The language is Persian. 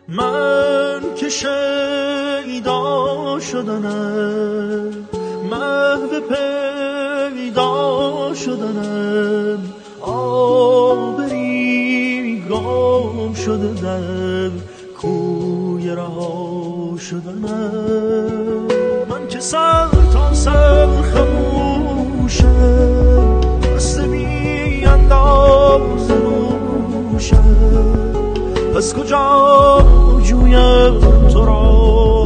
من که شیدا شدنم، محو پیدا شدنم، آبری گم شدنم، کوی رها شدنم. من که سر تا سر خموشم، بسته بی انداز نوشم، پس کجا جویم تو را